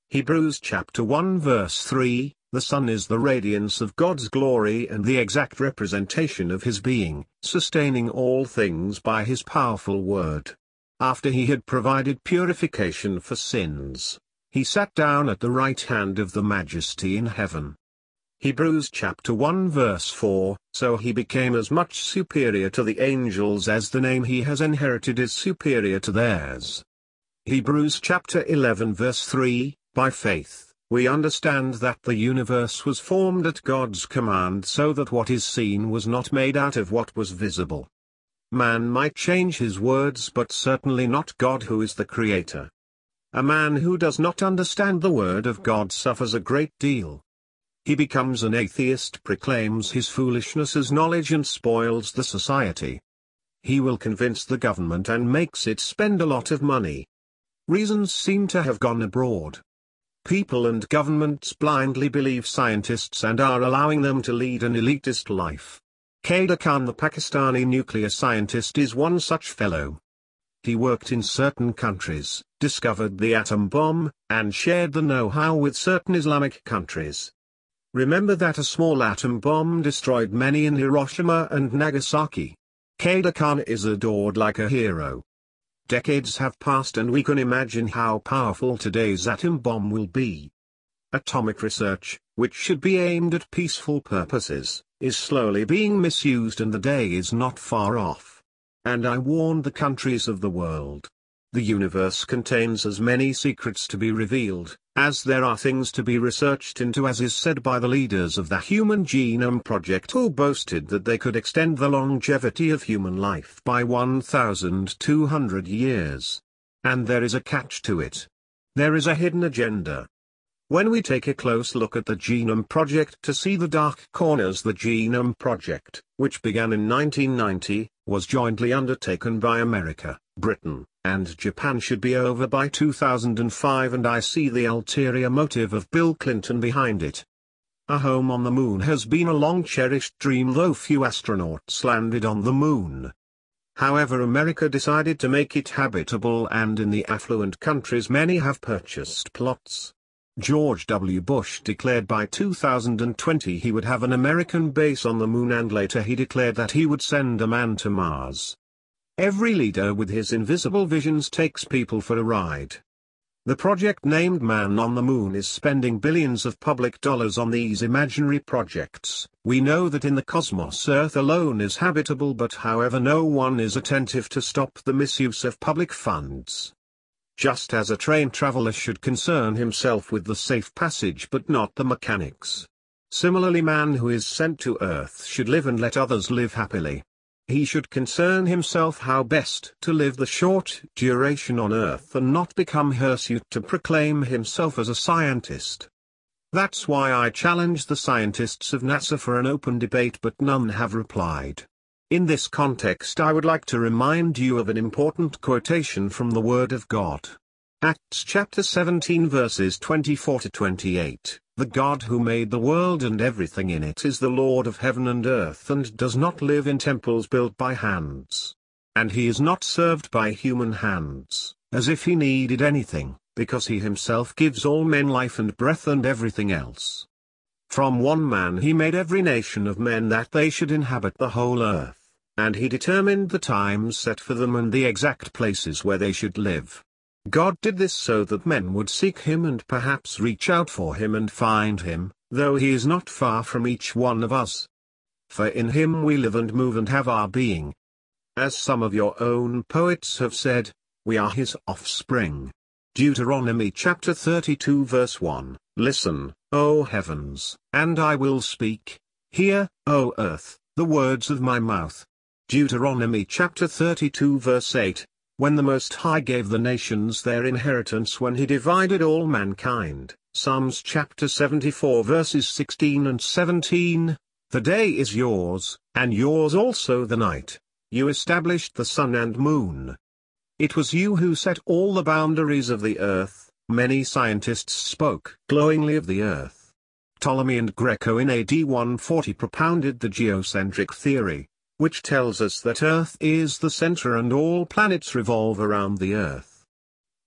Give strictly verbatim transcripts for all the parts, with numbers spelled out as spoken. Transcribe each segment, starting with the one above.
Hebrews chapter one verse three, the Son is the radiance of God's glory and the exact representation of his being, sustaining all things by his powerful word. After he had provided purification for sins, he sat down at the right hand of the Majesty in heaven. Hebrews chapter one verse four, so he became as much superior to the angels as the name he has inherited is superior to theirs. Hebrews chapter eleven verse three, by faith, we understand that the universe was formed at God's command so that what is seen was not made out of what was visible. Man might change his words but certainly not God who is the Creator. A man who does not understand the word of God suffers a great deal. He becomes an atheist, proclaims his foolishness as knowledge and spoils the society. He will convince the government and makes it spend a lot of money. Reasons seem to have gone abroad. People and governments blindly believe scientists and are allowing them to lead an elitist life. Qaeda Khan, the Pakistani nuclear scientist, is one such fellow. He worked in certain countries, discovered the atom bomb, and shared the know-how with certain Islamic countries. Remember that a small atom bomb destroyed many in Hiroshima and Nagasaki. Qaeda Khan is adored like a hero. Decades have passed and we can imagine how powerful today's atom bomb will be. Atomic research, which should be aimed at peaceful purposes, is slowly being misused and the day is not far off. And I warn the countries of the world. The universe contains as many secrets to be revealed, as there are things to be researched into, as is said by the leaders of the Human Genome Project, who boasted that they could extend the longevity of human life by one thousand two hundred years. And there is a catch to it. There is a hidden agenda. When we take a close look at the Genome Project to see the dark corners, the Genome Project, which began in nineteen ninety, was jointly undertaken by America, Britain, and Japan, should be over by two thousand five, and I see the ulterior motive of Bill Clinton behind it. A home on the moon has been a long-cherished dream, though few astronauts landed on the moon. However, America decided to make it habitable, and in the affluent countries many have purchased plots. George W. Bush declared by two thousand twenty he would have an American base on the moon, and later he declared that he would send a man to Mars. Every leader with his invisible visions takes people for a ride. The project named Man on the Moon is spending billions of public dollars on these imaginary projects. We know that in the cosmos Earth alone is habitable, but however no one is attentive to stop the misuse of public funds. Just as a train traveler should concern himself with the safe passage but not the mechanics. Similarly, man who is sent to Earth should live and let others live happily. He should concern himself how best to live the short duration on Earth and not become hirsute to proclaim himself as a scientist. That's why I challenge the scientists of NASA for an open debate, but none have replied. In this context, I would like to remind you of an important quotation from the Word of God. Acts chapter seventeen verses twenty-four to twenty-eight, "The God who made the world and everything in it is the Lord of heaven and earth and does not live in temples built by hands. And he is not served by human hands, as if he needed anything, because he himself gives all men life and breath and everything else. From one man he made every nation of men that they should inhabit the whole earth. And he determined the times set for them and the exact places where they should live. God did this so that men would seek him and perhaps reach out for him and find him, though he is not far from each one of us. For in him we live and move and have our being. As some of your own poets have said, we are his offspring." Deuteronomy chapter thirty-two verse one, "Listen, O heavens, and I will speak. Hear, O earth, the words of my mouth." Deuteronomy chapter thirty-two verse eight, "When the Most High gave the nations their inheritance, when he divided all mankind." Psalms chapter seventy-four verses sixteen and seventeen, "The day is yours, and yours also the night. You established the sun and moon. It was you who set all the boundaries of the earth." Many scientists spoke glowingly of the earth. Ptolemy and Greco in A D one forty propounded the geocentric theory, which tells us that Earth is the center and all planets revolve around the Earth.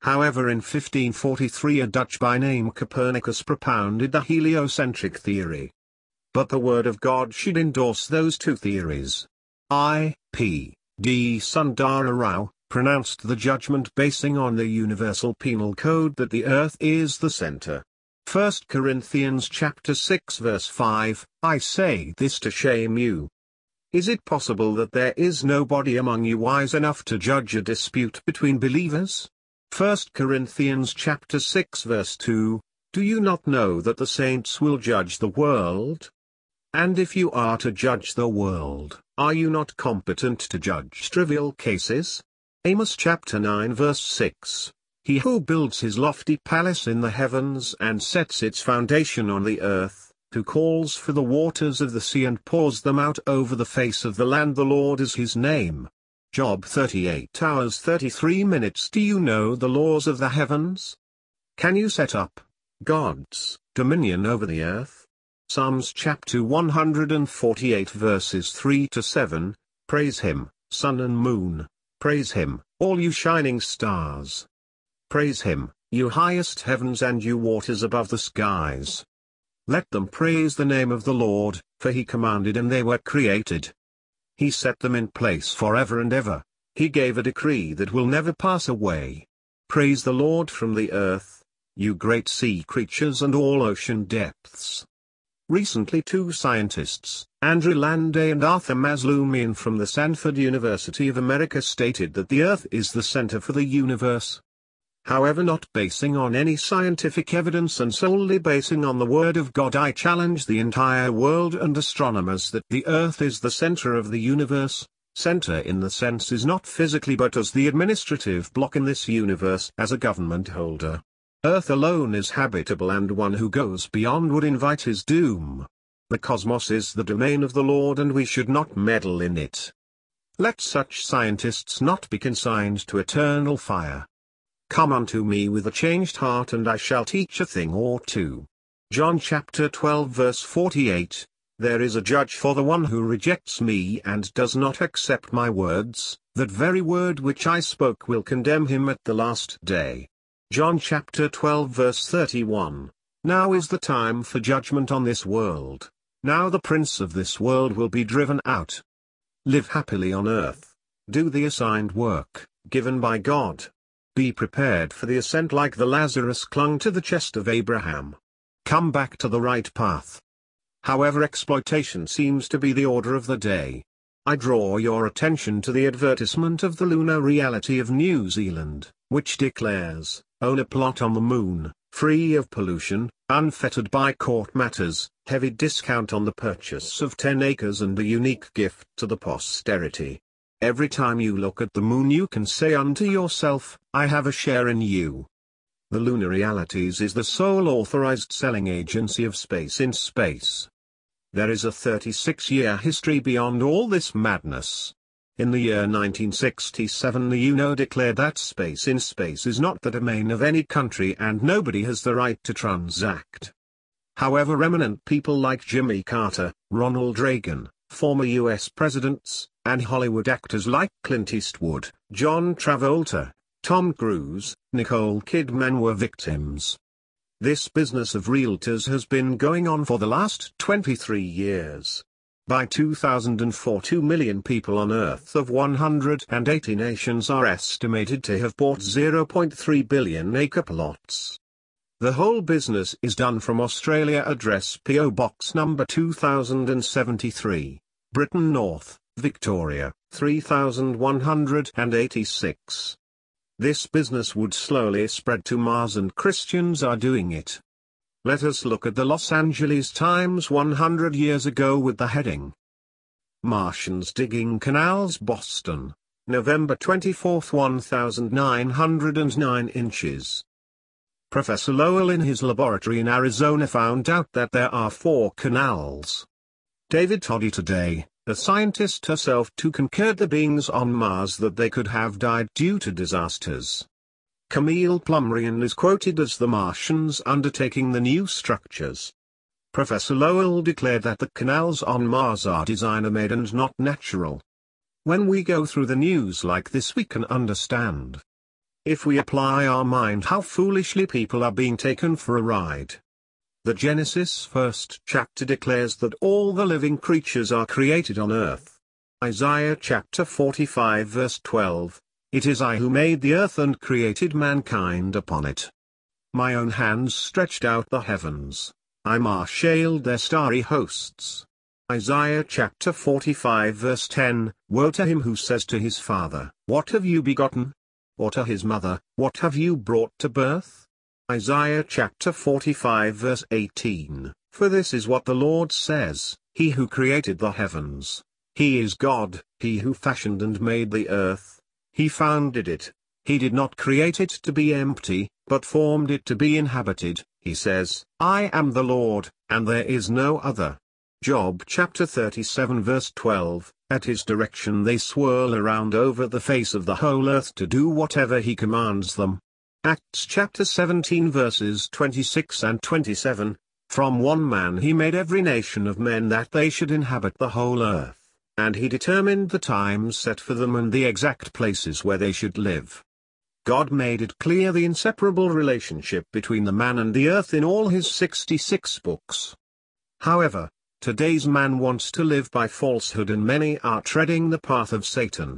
However, in fifteen forty-three a Dutch by name Copernicus propounded the heliocentric theory. But the Word of God should endorse those two theories. I. P. D. Sundara Rao pronounced the judgment basing on the Universal Penal Code that the earth is the center. First Corinthians chapter six verse five, I say this to shame you. Is it possible that there is nobody among you wise enough to judge a dispute between believers? First Corinthians chapter six verse two, do you not know that the saints will judge the world? And if you are to judge the world, are you not competent to judge trivial cases? Amos chapter nine verse six, he who builds his lofty palace in the heavens and sets its foundation on the earth, who calls for the waters of the sea and pours them out over the face of the land, the Lord is his name. Job thirty-eight hours thirty-three minutes. Do you know the laws of the heavens? Can you set up God's dominion over the earth? Psalms chapter one hundred forty-eight verses three to seven, praise him, sun and moon, praise him, all you shining stars. Praise him, you highest heavens and you waters above the skies. Let them praise the name of the Lord, for he commanded and they were created. He set them in place forever and ever, he gave a decree that will never pass away. Praise the Lord from the earth, you great sea creatures and all ocean depths. Recently two scientists, Andrew Landay and Arthur Mazloumian from the Stanford University of America, stated that the Earth is the center for the universe. However, not basing on any scientific evidence and solely basing on the Word of God, I challenge the entire world and astronomers that the Earth is the center of the universe. Center in the sense is not physically but as the administrative block in this universe, as a government holder. Earth alone is habitable and one who goes beyond would invite his doom. The cosmos is the domain of the Lord and we should not meddle in it. Let such scientists not be consigned to eternal fire. Come unto me with a changed heart and I shall teach a thing or two. John chapter twelve verse forty-eight, there is a judge for the one who rejects me and does not accept my words, that very word which I spoke will condemn him at the last day. John chapter twelve verse thirty-one, now is the time for judgment on this world, now the prince of this world will be driven out. Live happily on earth, do the assigned work, given by God. Be prepared for the ascent like the Lazarus clung to the chest of Abraham. Come back to the right path. However, exploitation seems to be the order of the day. I draw your attention to the advertisement of the lunar reality of New Zealand, which declares, own a plot on the moon, free of pollution, unfettered by court matters, heavy discount on the purchase of ten acres and a unique gift to the posterity. Every time you look at the moon you can say unto yourself, I have a share in you. The Lunar Realities is the sole authorized selling agency of space in space. There is a thirty-six year history beyond all this madness. In the year nineteen sixty-seven the U N O declared that space in space is not the domain of any country and nobody has the right to transact. However, eminent people like Jimmy Carter, Ronald Reagan, former U S presidents, and Hollywood actors like Clint Eastwood, John Travolta, Tom Cruise, Nicole Kidman were victims. This business of realtors has been going on for the last twenty-three years. By two thousand four, two million people on Earth of one hundred eighty nations are estimated to have bought zero point three billion acre plots. The whole business is done from Australia. Address P O Box number two thousand seventy-three, Britain North, Victoria, three thousand one hundred eighty-six. This business would slowly spread to Mars and Christians are doing it. Let us look at the Los Angeles Times one hundred years ago with the heading, Martians Digging Canals Boston, November twenty-fourth nineteen oh nine inches. Professor Lowell in his laboratory in Arizona found out that there are four canals. David Toddy today, a scientist herself too concurred the beings on Mars that they could have died due to disasters. Camille Plumrian is quoted as the Martians undertaking the new structures. Professor Lowell declared that the canals on Mars are designer-made and not natural. When we go through the news like this we can understand. If we apply our mind, how foolishly people are being taken for a ride. The Genesis first chapter declares that all the living creatures are created on earth. Isaiah chapter forty-five verse twelve, "It is I who made the earth and created mankind upon it. My own hands stretched out the heavens, I marshaled their starry hosts." Isaiah chapter forty-five verse ten, "Woe to him who says to his father, What have you begotten? Or to his mother, What have you brought to birth?" Isaiah chapter forty-five verse eighteen, "For this is what the Lord says, He who created the heavens, He is God, He who fashioned and made the earth, He founded it, He did not create it to be empty, but formed it to be inhabited. He says, I am the Lord, and there is no other." Job chapter thirty-seven verse twelve, "At his direction they swirl around over the face of the whole earth to do whatever he commands them." Acts chapter seventeen verses twenty-six and twenty-seven, "From one man he made every nation of men that they should inhabit the whole earth, and he determined the times set for them and the exact places where they should live." God made it clear the inseparable relationship between the man and the earth in all his sixty-six books. However, today's man wants to live by falsehood, and many are treading the path of Satan.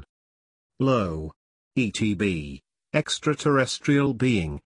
Lo. E T B, extraterrestrial being.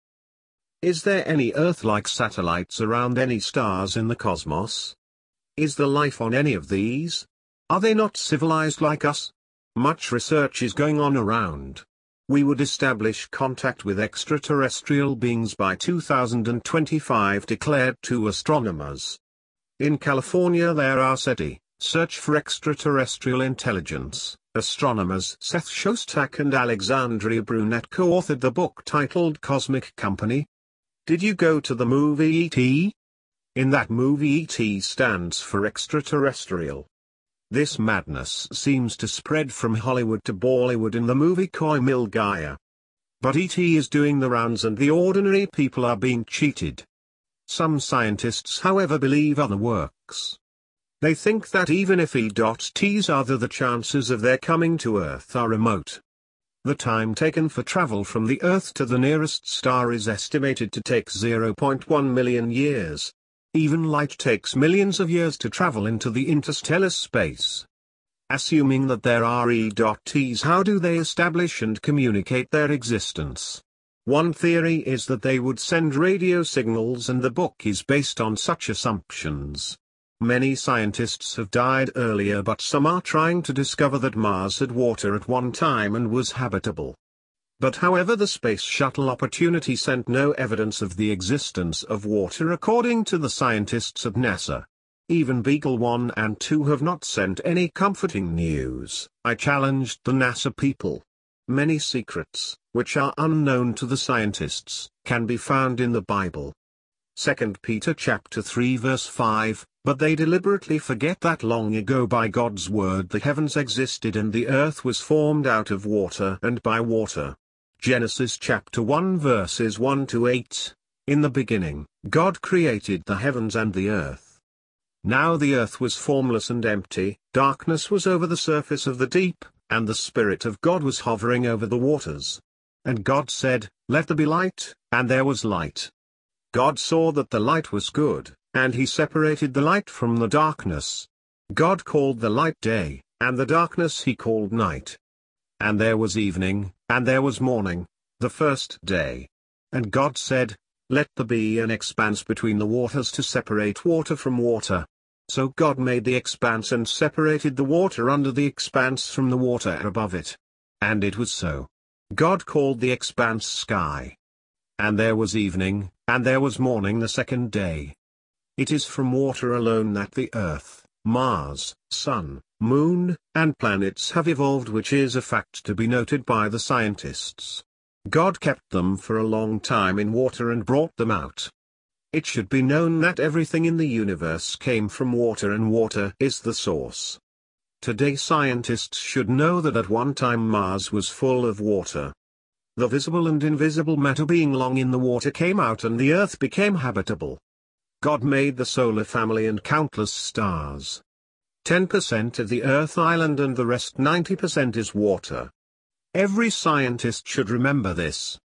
Is there any Earth-like satellites around any stars in the cosmos? Is there life on any of these? Are they not civilized like us? Much research is going on around. We would establish contact with extraterrestrial beings by two thousand twenty-five, declared two astronomers. In California there are SETI, Search for Extraterrestrial Intelligence, astronomers Seth Shostak and Alexandria Brunette co-authored the book titled Cosmic Company. Did you go to the movie E T? In that movie E T stands for extraterrestrial. This madness seems to spread from Hollywood to Bollywood in the movie Koi Mil Gaya. But E T is doing the rounds and the ordinary people are being cheated. Some scientists however believe other works. They think that even if E Ts are there, the chances of their coming to Earth are remote. The time taken for travel from the Earth to the nearest star is estimated to take zero point one million years. Even light takes millions of years to travel into the interstellar space. Assuming that there are E Ts, how do they establish and communicate their existence? One theory is that they would send radio signals, and the book is based on such assumptions. Many scientists have died earlier, but some are trying to discover that Mars had water at one time and was habitable. But however, the Space Shuttle Opportunity sent no evidence of the existence of water according to the scientists at NASA. Even Beagle one and two have not sent any comforting news. I challenged the NASA people. Many secrets, which are unknown to the scientists, can be found in the Bible. Second Peter chapter three verse five, "But they deliberately forget that long ago by God's word the heavens existed and the earth was formed out of water and by water." Genesis chapter one verses one to eight, "In the beginning, God created the heavens and the earth. Now the earth was formless and empty, darkness was over the surface of the deep, and the Spirit of God was hovering over the waters. And God said, Let there be light, and there was light. God saw that the light was good, and he separated the light from the darkness. God called the light day, and the darkness he called night. And there was evening, and there was morning, the first day. And God said, Let there be an expanse between the waters to separate water from water. So God made the expanse and separated the water under the expanse from the water above it. And it was so. God called the expanse sky. And there was evening, and there was morning the second day. It is from water alone that the earth, Mars, sun, moon, and planets have evolved, which is a fact to be noted by the scientists. God kept them for a long time in water and brought them out. It should be known that everything in the universe came from water, and water is the source. Today scientists should know that at one time Mars was full of water. The visible and invisible matter being long in the water came out and the earth became habitable. God made the solar family and countless stars. ten percent of the Earth island and the rest ninety percent is water. Every scientist should remember this.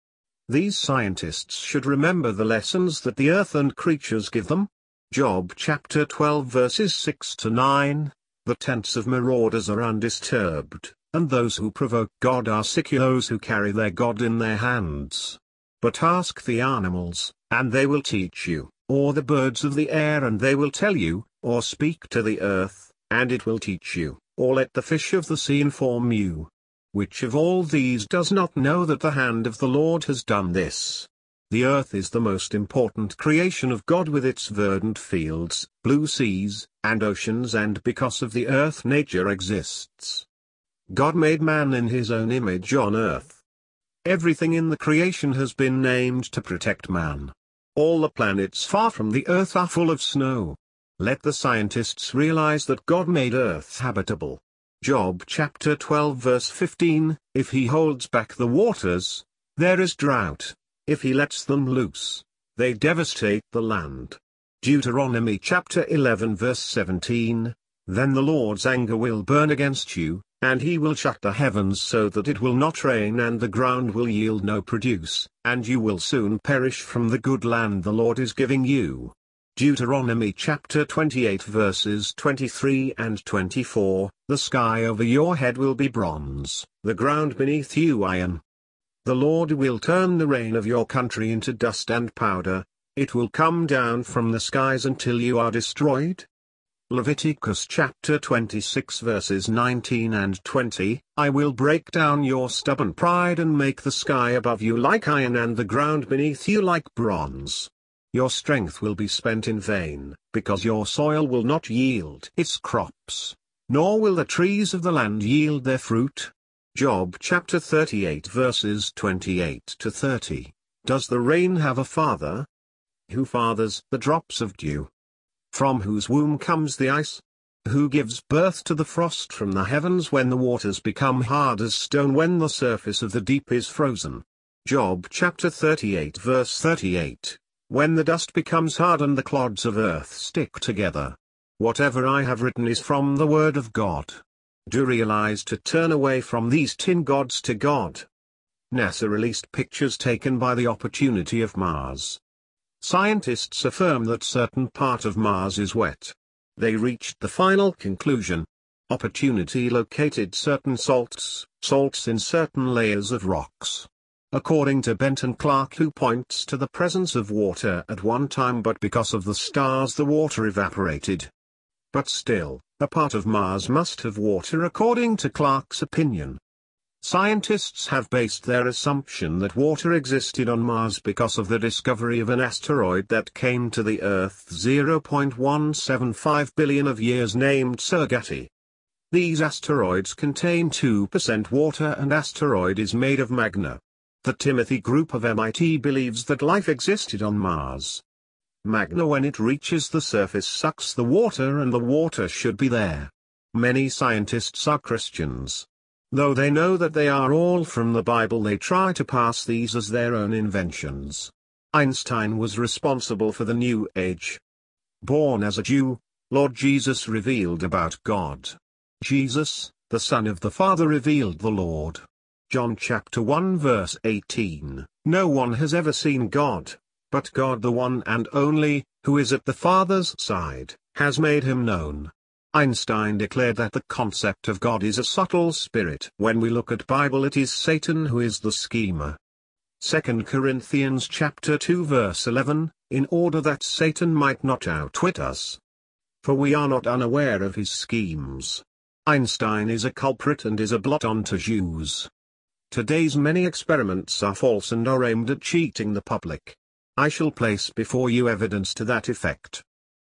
These scientists should remember the lessons that the earth and creatures give them. Job chapter twelve verses six to nine, the tents of marauders are undisturbed, and those who provoke God are secure, those who carry their God in their hands. But ask the animals, and they will teach you, or the birds of the air and they will tell you, or speak to the earth, and it will teach you, or let the fish of the sea inform you. Which of all these does not know that the hand of the Lord has done this? The earth is the most important creation of God, with its verdant fields, blue seas, and oceans, and because of the earth nature exists. God made man in his own image on earth. Everything in the creation has been named to protect man. All the planets far from the earth are full of snow. Let the scientists realize that God made earth habitable. Job chapter twelve verse fifteen, if he holds back the waters, there is drought. If he lets them loose, they devastate the land. Deuteronomy chapter eleven verse seventeen, then the Lord's anger will burn against you, and he will shut the heavens so that it will not rain, and the ground will yield no produce, and you will soon perish from the good land the Lord is giving you. Deuteronomy chapter twenty-eight verses twenty-three and twenty-four, the sky over your head will be bronze, the ground beneath you iron. The Lord will turn the rain of your country into dust and powder, it will come down from the skies until you are destroyed. Leviticus chapter twenty-six verses nineteen and twenty, I will break down your stubborn pride and make the sky above you like iron and the ground beneath you like bronze. Your strength will be spent in vain, because your soil will not yield its crops, nor will the trees of the land yield their fruit. Job chapter thirty-eight verses twenty-eight to thirty, does the rain have a father? Who fathers the drops of dew? From whose womb comes the ice? Who gives birth to the frost from the heavens when the waters become hard as stone, when the surface of the deep is frozen? Job chapter thirty-eight verse thirty-eight, when the dust becomes hard and the clods of earth stick together. Whatever I have written is from the word of God. Do realize to turn away from these tin gods to God. NASA released pictures taken by the Opportunity of Mars. Scientists affirm that certain part of Mars is wet. They reached the final conclusion. Opportunity located certain salts, salts in certain layers of rocks. According to Benton Clark, who points to the presence of water at one time, but because of the stars the water evaporated. But still, a part of Mars must have water according to Clark's opinion. Scientists have based their assumption that water existed on Mars because of the discovery of an asteroid that came to the Earth zero point one seven five billion of years, named Surgati. These asteroids contain two percent water, and asteroid is made of magna. The Timothy Group of M I T believes that life existed on Mars. Magna, when it reaches the surface, sucks the water, and the water should be there. Many scientists are Christians. Though they know that they are all from the Bible, they try to pass these as their own inventions. Einstein was responsible for the New Age. Born as a Jew, Lord Jesus revealed about God. Jesus, the Son of the Father, revealed the Lord. John chapter one verse eighteen, no one has ever seen God, but God, the one and only, who is at the Father's side, has made him known. Einstein declared that the concept of God is a subtle spirit. When we look at Bible, it is Satan who is the schemer. Second Corinthians chapter two verse eleven, in order that Satan might not outwit us. For we are not unaware of his schemes. Einstein is a culprit and is a blot onto Jews. Today's many experiments are false and are aimed at cheating the public. I shall place before you evidence to that effect.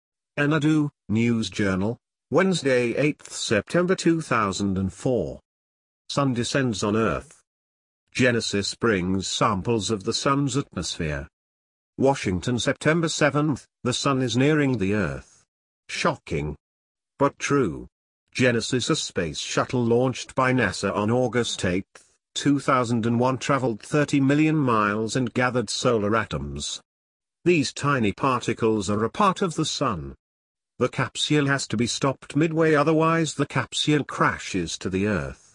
Enadu, News Journal, Wednesday, eighth September two thousand four. Sun descends on Earth. Genesis brings samples of the Sun's atmosphere. Washington, September seventh, the Sun is nearing the Earth. Shocking. But true. Genesis, a space shuttle launched by NASA on August eighth, two thousand one, traveled thirty million miles and gathered solar atoms. These tiny particles are a part of the Sun. The capsule has to be stopped midway, otherwise the capsule crashes to the Earth.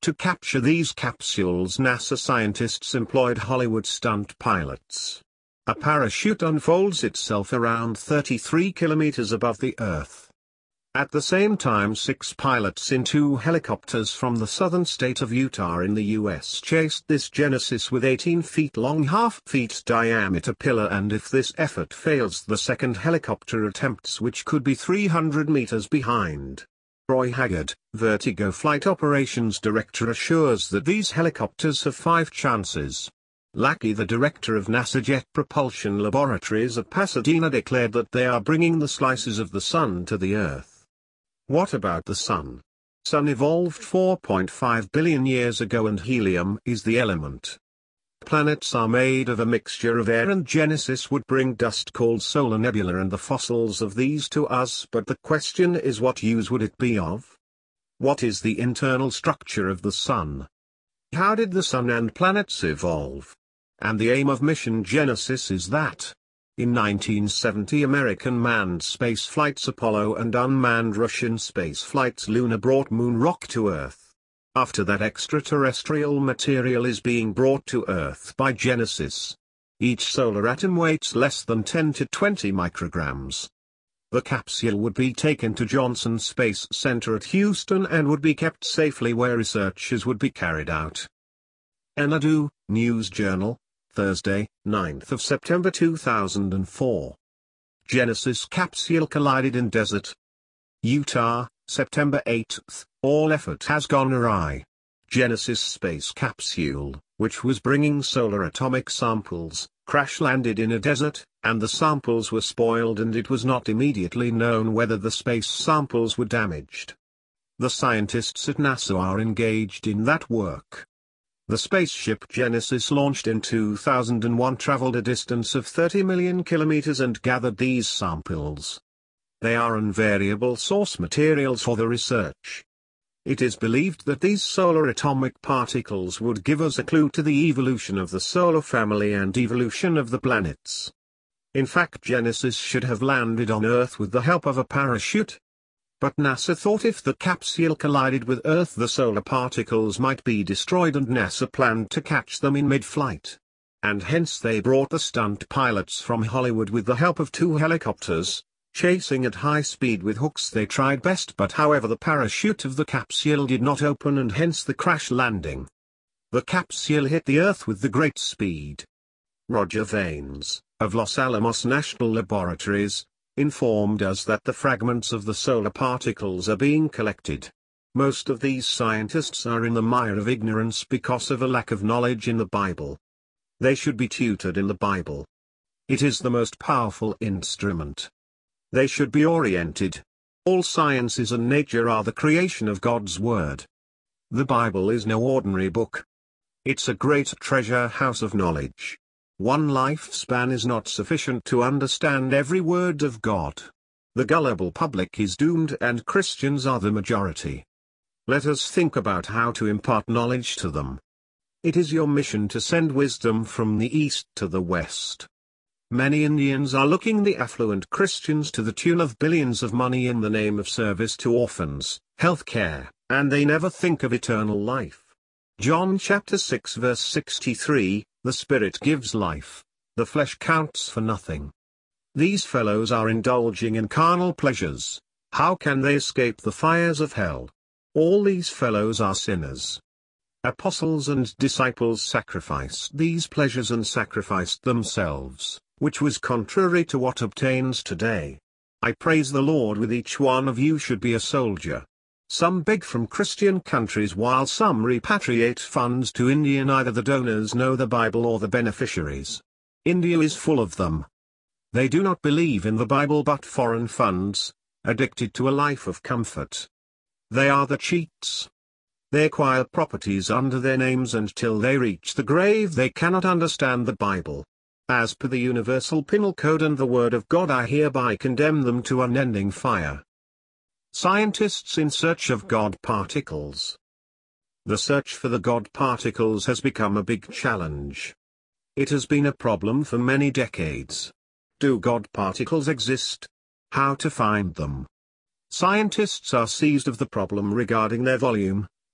To capture these capsules, NASA scientists employed Hollywood stunt pilots. A parachute unfolds itself around thirty-three kilometers above the Earth. At the same time, six pilots in two helicopters from the southern state of Utah in the U S chased this Genesis with eighteen feet long, half feet diameter pillar, and if this effort fails, the second helicopter attempts, which could be three hundred meters behind. Roy Haggard, Vertigo Flight Operations Director, assures that these helicopters have five chances. Lackey, the director of NASA Jet Propulsion Laboratories at Pasadena, declared that they are bringing the slices of the sun to the Earth. What about the sun? Sun evolved four point five billion years ago and helium is the element. Planets are made of a mixture of air, and Genesis would bring dust called solar nebula and the fossils of these to us, but the question is, what use would it be of? What is the internal structure of the sun? How did the sun and planets evolve? And the aim of mission Genesis is that. In nineteen seventy, American manned space flights Apollo and unmanned Russian space flights Luna brought moon rock to Earth. After that, extraterrestrial material is being brought to Earth by Genesis. Each solar atom weighs less than ten to twenty micrograms. The capsule would be taken to Johnson Space Center at Houston and would be kept safely where researches would be carried out. Enadu, News Journal, Thursday, ninth of September two thousand four. Genesis capsule collided in desert. Utah, September eighth, all effort has gone awry. Genesis space capsule, which was bringing solar atomic samples, crash-landed in a desert, and the samples were spoiled, and it was not immediately known whether the space samples were damaged. The scientists at NASA are engaged in that work. The spaceship Genesis, launched in two thousand one, traveled a distance of thirty million kilometers and gathered these samples. They are invariable source materials for the research. It is believed that these solar atomic particles would give us a clue to the evolution of the solar family and evolution of the planets. In fact, Genesis should have landed on Earth with the help of a parachute. But NASA thought if the capsule collided with Earth, the solar particles might be destroyed, and NASA planned to catch them in mid-flight. And hence they brought the stunt pilots from Hollywood with the help of two helicopters. Chasing at high speed with hooks, they tried best, but however the parachute of the capsule did not open, and hence the crash landing. The capsule hit the Earth with the great speed. Roger Vanes, of Los Alamos National Laboratories, informed us that the fragments of the solar particles are being collected. Most of these scientists are in the mire of ignorance because of a lack of knowledge in the Bible. They should be tutored in the Bible. It is the most powerful instrument. They should be oriented. All sciences and nature are the creation of God's Word. The Bible is no ordinary book. It's a great treasure house of knowledge. One lifespan is not sufficient to understand every word of God. The gullible public is doomed, and Christians are the majority. Let us think about how to impart knowledge to them. It is your mission to send wisdom from the east to the west. Many Indians are looking the affluent Christians to the tune of billions of money in the name of service to orphans, health care, and they never think of eternal life. John chapter six verse sixty-three, the Spirit gives life, the flesh counts for nothing. These fellows are indulging in carnal pleasures. How can they escape the fires of hell? All these fellows are sinners. Apostles and disciples sacrificed these pleasures and sacrificed themselves, which was contrary to what obtains today. I praise the Lord with each one of you should be a soldier. Some beg from Christian countries while some repatriate funds to India. Neither the donors know the Bible or the beneficiaries. India is full of them. They do not believe in the Bible but foreign funds, addicted to a life of comfort. They are the cheats. They acquire properties under their names, and till they reach the grave they cannot understand the Bible. As per the Universal Penal Code and the Word of God, I hereby condemn them to unending fire. Scientists in search of God particles. The search for the God particles has become a big challenge. It has been a problem for many decades. Do God particles exist? How to find them? Scientists are seized of the problem regarding their volume,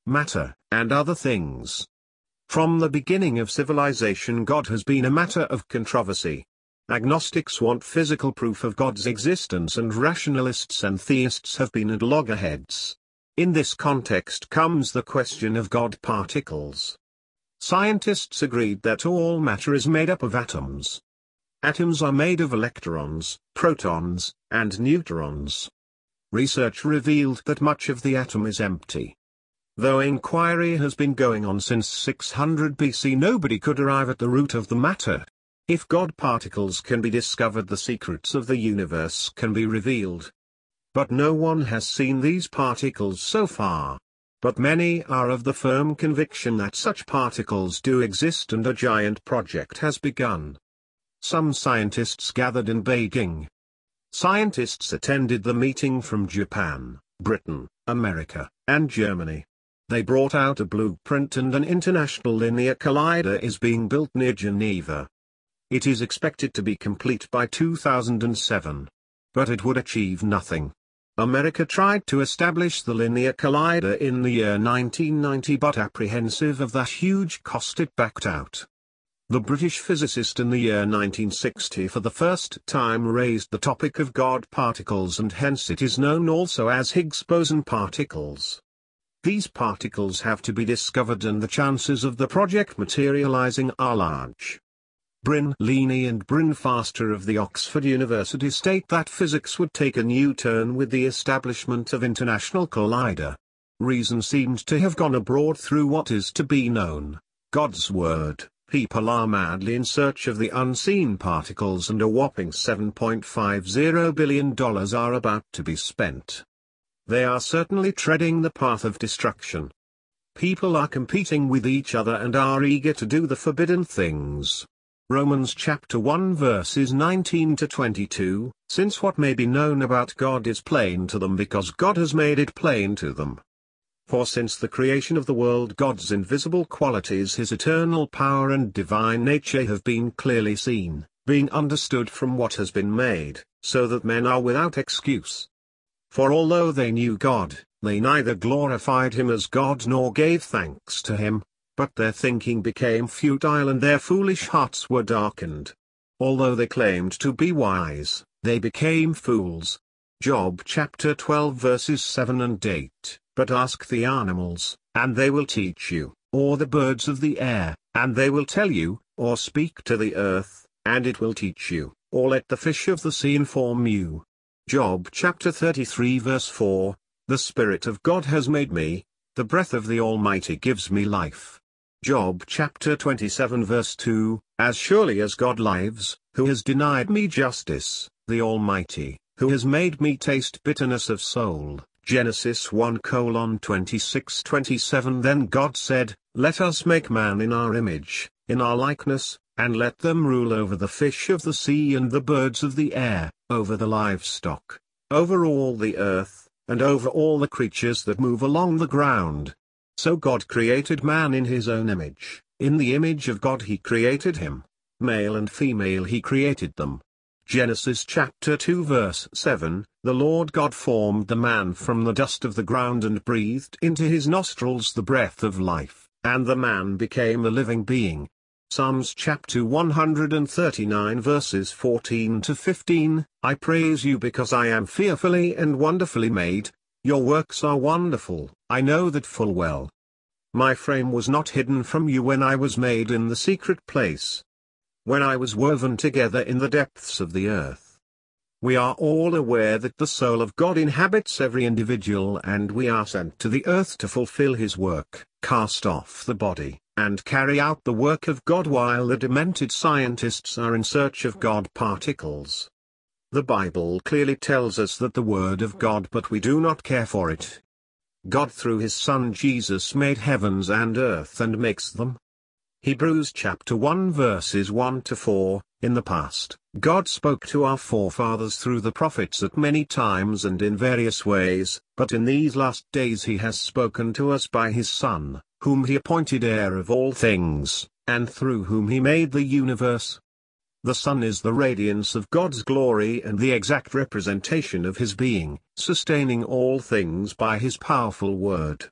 matter, and other things. From the beginning of civilization, God has been a matter of controversy. Agnostics want physical proof of God's existence, and rationalists and theists have been at loggerheads. In this context comes the question of God particles. Scientists agreed that all matter is made up of atoms. Atoms are made of electrons, protons, and neutrons. Research revealed that much of the atom is empty. Though inquiry has been going on since six hundred B C, nobody could arrive at the root of the matter. If God particles can be discovered, the secrets of the universe can be revealed. But no one has seen these particles so far. But many are of the firm conviction that such particles do exist, and a giant project has begun. Some scientists gathered in Beijing. Scientists attended the meeting from Japan, Britain, America, and Germany. They brought out a blueprint, and an international linear collider is being built near Geneva. It is expected to be complete by two thousand seven. But it would achieve nothing. America tried to establish the linear collider in the year nineteen ninety, but apprehensive of that huge cost, it backed out. The British physicist in the year nineteen sixty for the first time raised the topic of God particles, and hence it is known also as Higgs boson particles. These particles have to be discovered, and the chances of the project materializing are large. Bryn Leany and Bryn Faster of the Oxford University state that physics would take a new turn with the establishment of International Collider. Reason seemed to have gone abroad through what is to be known, God's Word. People are madly in search of the unseen particles, and a whopping seven point five zero billion dollars are about to be spent. They are certainly treading the path of destruction. People are competing with each other and are eager to do the forbidden things. Romans chapter one verses nineteen to twenty-two, since what may be known about God is plain to them, because God has made it plain to them. For since the creation of the world, God's invisible qualities, his eternal power and divine nature, have been clearly seen, being understood from what has been made, so that men are without excuse. For although they knew God, they neither glorified him as God nor gave thanks to him, but their thinking became futile, and their foolish hearts were darkened. Although they claimed to be wise, they became fools. Job chapter twelve verses seven and eight, but ask the animals, and they will teach you, or the birds of the air, and they will tell you, or speak to the earth, and it will teach you, or let the fish of the sea inform you. Job chapter thirty-three verse four, the Spirit of God has made me, the breath of the Almighty gives me life. Job chapter twenty-seven verse two, as surely as God lives, who has denied me justice, the Almighty, who has made me taste bitterness of soul. Genesis one twenty-six twenty-seven. Then God said, let us make man in our image, in our likeness, and let them rule over the fish of the sea and the birds of the air, over the livestock, over all the earth, and over all the creatures that move along the ground. So God created man in his own image, in the image of God he created him, male and female he created them. Genesis chapter two verse seven, the Lord God formed the man from the dust of the ground and breathed into his nostrils the breath of life, and the man became a living being. Psalms chapter one thirty-nine verses fourteen to fifteen, I praise you because I am fearfully and wonderfully made, your works are wonderful, I know that full well. My frame was not hidden from you when I was made in the secret place, when I was woven together in the depths of the earth. We are all aware that the soul of God inhabits every individual, and we are sent to the earth to fulfill his work, cast off the body, and carry out the work of God, while the demented scientists are in search of God particles. The Bible clearly tells us that the Word of God, but we do not care for it. God through his Son Jesus made heavens and earth and makes them. Hebrews chapter one verses one to four, in the past, God spoke to our forefathers through the prophets at many times and in various ways, but in these last days he has spoken to us by his Son, whom he appointed heir of all things, and through whom he made the universe. The Son is the radiance of God's glory and the exact representation of his being, sustaining all things by his powerful word.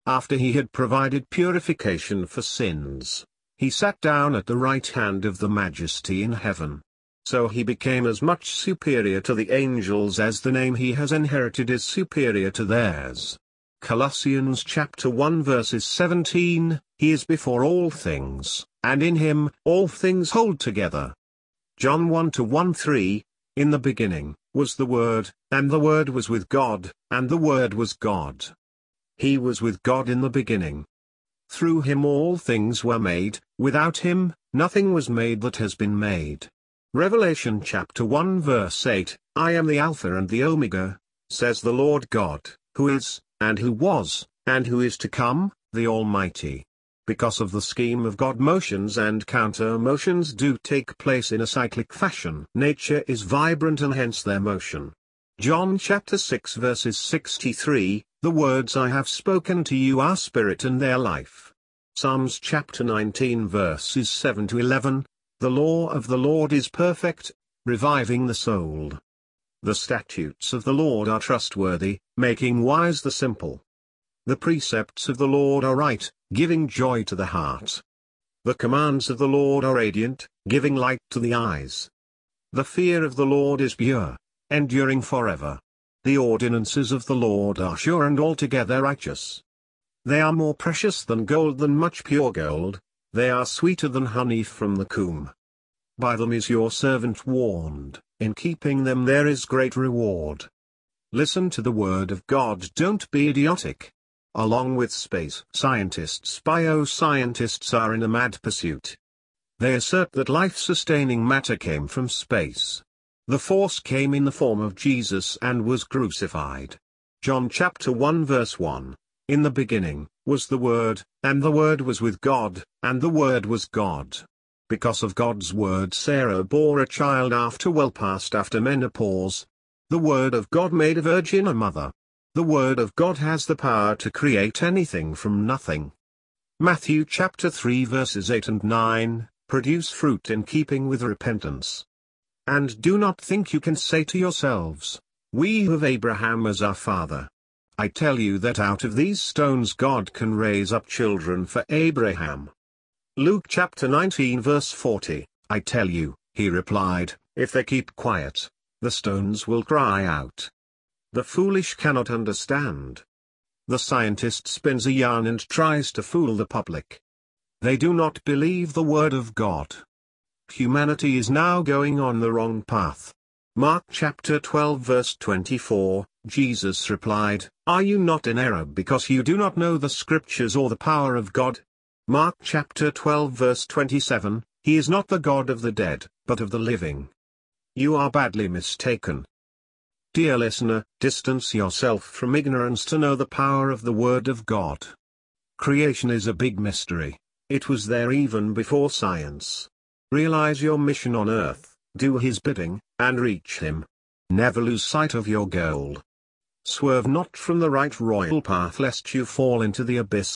after he had provided purification for sins, he sat down at the right hand of the Majesty in heaven. So he became as much superior to the angels as the name he has inherited is superior to theirs. Colossians chapter one verses seventeen, He is before all things, and in him all things hold together. John one to one three, In the beginning was the Word, and the Word was with God, and the Word was God. He was with God in the beginning. Through him all things were made, without him, nothing was made that has been made. Revelation chapter one verse eight, I am the Alpha and the Omega, says the Lord God, who is, and who was, and who is to come, the Almighty. Because of the scheme of God, motions and counter-motions do take place in a cyclic fashion. Nature is vibrant and hence their motion. John chapter six verses sixty-three, The words I have spoken to you are spirit and their life. Psalms chapter nineteen verses seven to eleven, The law of the Lord is perfect, reviving the soul. The statutes of the Lord are trustworthy, making wise the simple. The precepts of the Lord are right, giving joy to the heart. The commands of the Lord are radiant, giving light to the eyes. The fear of the Lord is pure, enduring forever. The ordinances of the Lord are sure and altogether righteous. They are more precious than gold, than much pure gold, they are sweeter than honey from the comb. By them is your servant warned, in keeping them there is great reward. Listen to the word of God, don't be idiotic. Along with space scientists, bioscientists are in a mad pursuit. They assert that life-sustaining matter came from space. The force came in the form of Jesus and was crucified. John chapter one verse one, In the beginning was the Word, and the Word was with God, and the Word was God. Because of God's word Sarah bore a child after well past after menopause. The word of God made a virgin a mother. The word of God has the power to create anything from nothing. Matthew chapter three verses eight and nine, Produce fruit in keeping with repentance. And do not think you can say to yourselves, We have Abraham as our father. I tell you that out of these stones God can raise up children for Abraham. Luke chapter nineteen verse forty, I tell you, he replied, if they keep quiet, the stones will cry out. The foolish cannot understand. The scientist spins a yarn and tries to fool the public. They do not believe the word of God. Humanity is now going on the wrong path. Mark chapter twelve verse twenty-four, Jesus replied, Are you not in error because you do not know the scriptures or the power of God? Mark chapter twelve verse twenty-seven, He is not the God of the dead, but of the living. You are badly mistaken. Dear listener, distance yourself from ignorance to know the power of the Word of God. Creation is a big mystery. It was there even before science. Realize your mission on earth, do His bidding, and reach Him. Never lose sight of your goal. Swerve not from the right royal path lest you fall into the abyss.